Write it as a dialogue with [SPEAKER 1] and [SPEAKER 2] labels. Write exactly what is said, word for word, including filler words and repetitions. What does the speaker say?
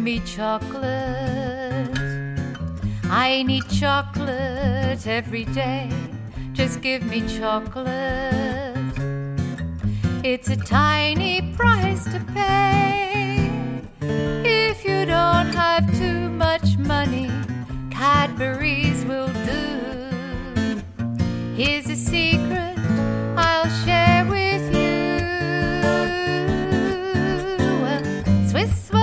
[SPEAKER 1] me chocolate. I need chocolate every day. Just give me chocolate. It's a tiny price to pay. If you don't have too much money, Cadbury's will do. Here's a secret I'll share with you. Well, Swiss